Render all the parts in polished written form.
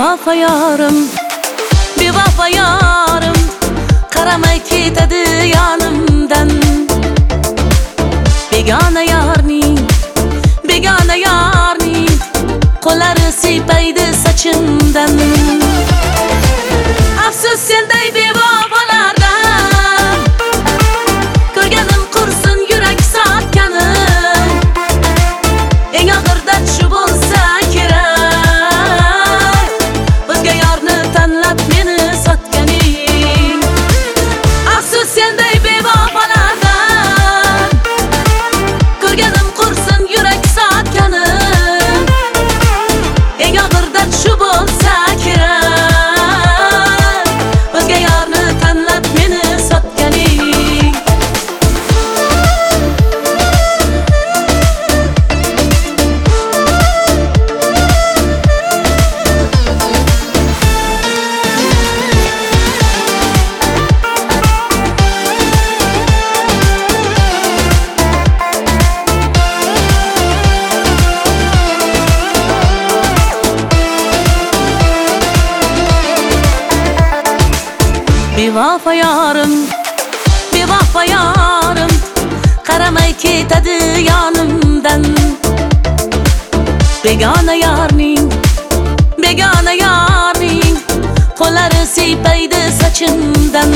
Bevafo yorim, bevafo yorim, qaramay ketadi yonimdan. Begona yorning, begona yorning, qo'llari siypaydi sochimdan. Afsus senday bevafolardan, ko'rganim qursin yurak sotganim. Eng og'ir dard shu bo'lsa kerak, o'zga yorni tanlab meni sotganing. Afsus senday bevafolardan, ko'rganim qursin yurak sotganim. Eng og'ir dard shu bo'lsa kerak, o'zga yorni tanlab meni sotganing. Bevafo yorim, bevafo yorim, qaramay ketadi yonimdan. Begona yorning, begona yorning, qo'llari siypaydi sochimdan.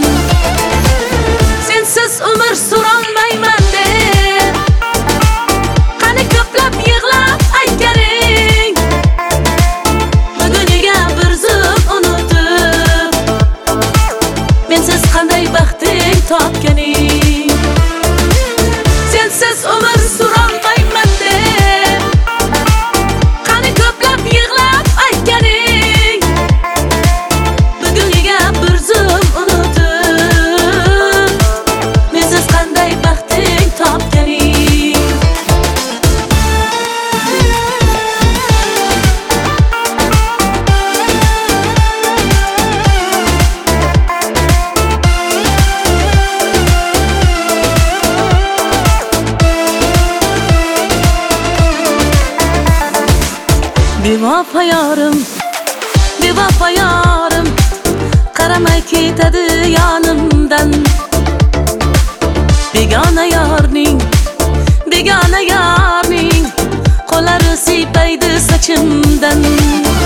Sensiz umr surolmayman deb, qani ko'plab yig'lab aytganing. Buguniga bir zum unutib, mensiz qanday baxting topganing. Sensiz umr surolmayman deb, qani ko'plab yig'lab aytganing. Buguniga bir zum unutib, mensiz qanday baxting topganing. Bevafo yorim, bevafo yorim, qaramay ketadi yonimdan. Begona yorning, begona yorning, qo'llari siypaydi sochimdan.